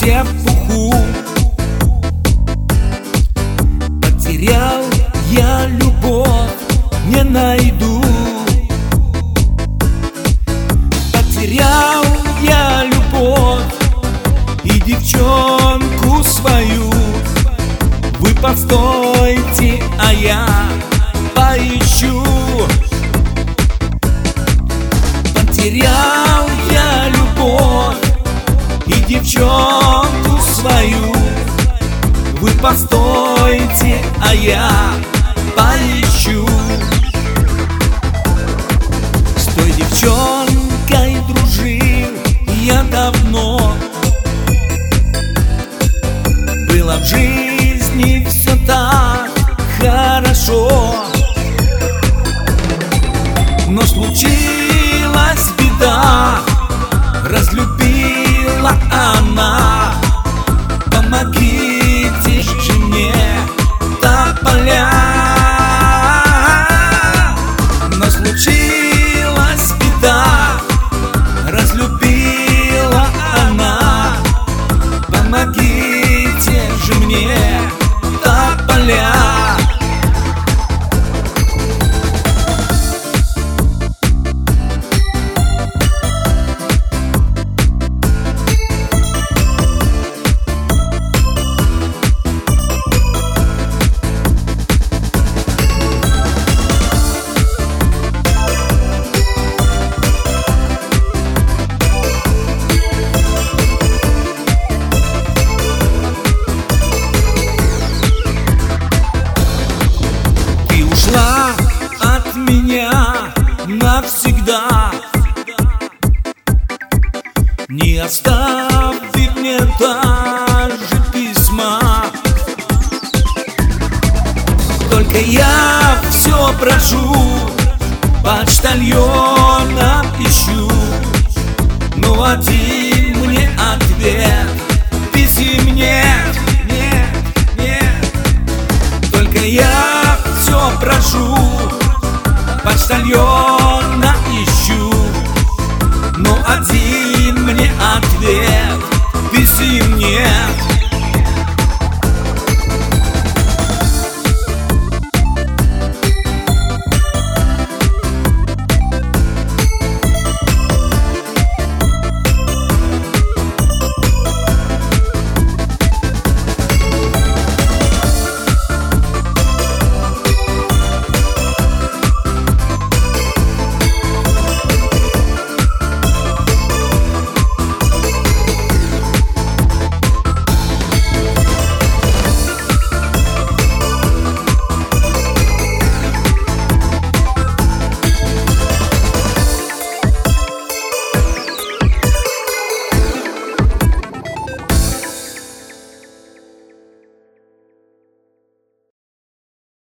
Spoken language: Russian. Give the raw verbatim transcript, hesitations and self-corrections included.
сепуху. Потерял я любовь, не найду. Потерял я любовь и девчонку свою. Вы постойте, а я поищу. Потерял я любовь и девчонку свою. Вы постойте, а я поищу. С той девчонкой дружил я давно. Было в жизни все так хорошо, но случилась беда, разлюбила она. Помогите же мне, тополя. Но случилась беда, разлюбила она. Помогите же мне, тополя. От меня навсегда, не оставив мне даже письма. Только я все прошу, почтальона ищу, но один